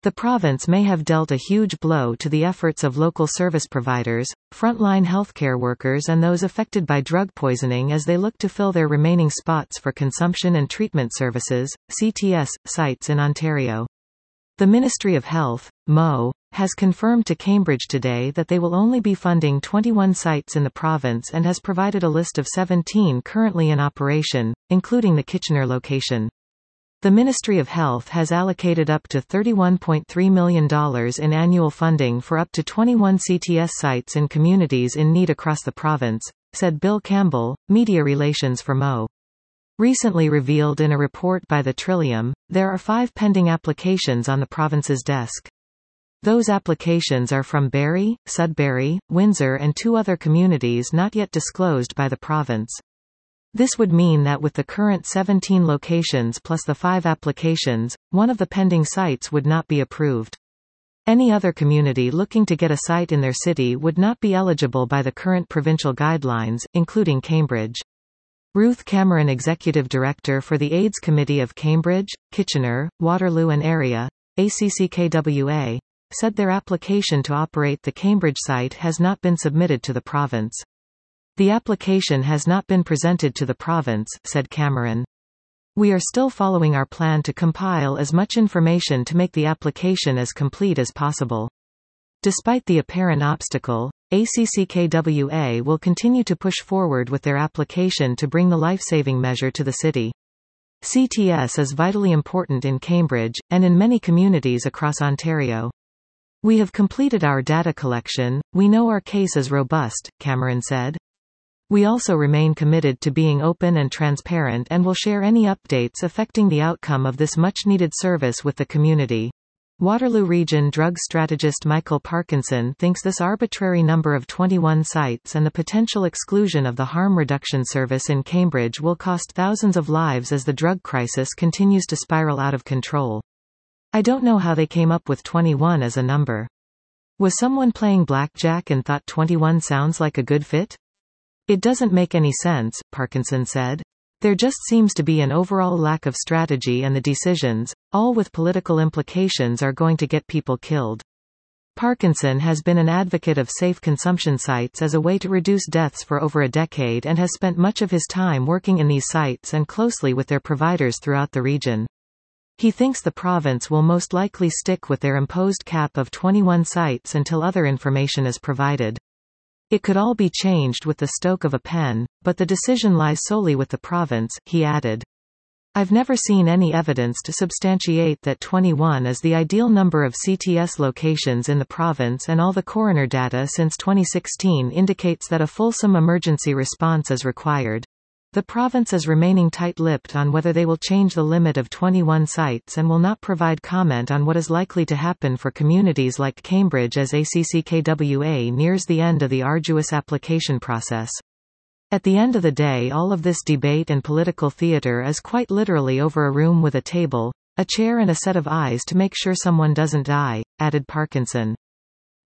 The province may have dealt a huge blow to the efforts of local service providers, frontline healthcare workers and those affected by drug poisoning as they look to fill their remaining spots for consumption and treatment services, CTS, sites in Ontario. The Ministry of Health, MO, has confirmed to Cambridge today that they will only be funding 21 sites in the province and has provided a list of 17 currently in operation, including the Kitchener location. The Ministry of Health has allocated up to $31.3 million in annual funding for up to 21 CTS sites in communities in need across the province, said Bill Campbell, Media Relations for MO. Recently revealed in a report by the Trillium, there are 5 pending applications on the province's desk. Those applications are from Barrie, Sudbury, Windsor and 2 other communities not yet disclosed by the province. This would mean that with the current 17 locations plus the 5 applications, one of the pending sites would not be approved. Any other community looking to get a site in their city would not be eligible by the current provincial guidelines, including Cambridge. Ruth Cameron, Executive Director for the AIDS Committee of Cambridge, Kitchener, Waterloo and Area, ACCKWA, said their application to operate the Cambridge site has not been submitted to the province. The application has not been presented to the province, said Cameron. We are still following our plan to compile as much information to make the application as complete as possible. Despite the apparent obstacle, ACCKWA will continue to push forward with their application to bring the life-saving measure to the city. CTS is vitally important in Cambridge, and in many communities across Ontario. We have completed our data collection, we know our case is robust, Cameron said. We also remain committed to being open and transparent and will share any updates affecting the outcome of this much-needed service with the community. Waterloo Region drug strategist Michael Parkinson thinks this arbitrary number of 21 sites and the potential exclusion of the harm reduction service in Cambridge will cost thousands of lives as the drug crisis continues to spiral out of control. I don't know how they came up with 21 as a number. Was someone playing blackjack and thought 21 sounds like a good fit? It doesn't make any sense, Parkinson said. There just seems to be an overall lack of strategy and the decisions, all with political implications, are going to get people killed. Parkinson has been an advocate of safe consumption sites as a way to reduce deaths for over a decade and has spent much of his time working in these sites and closely with their providers throughout the region. He thinks the province will most likely stick with their imposed cap of 21 sites until other information is provided. It could all be changed with the stroke of a pen, but the decision lies solely with the province, he added. I've never seen any evidence to substantiate that 21 is the ideal number of CTS locations in the province, and all the coroner data since 2016 indicates that a fulsome emergency response is required. The province is remaining tight-lipped on whether they will change the limit of 21 sites and will not provide comment on what is likely to happen for communities like Cambridge as ACCKWA nears the end of the arduous application process. At the end of the day, all of this debate and political theatre is quite literally over a room with a table, a chair and a set of eyes to make sure someone doesn't die, added Parkinson.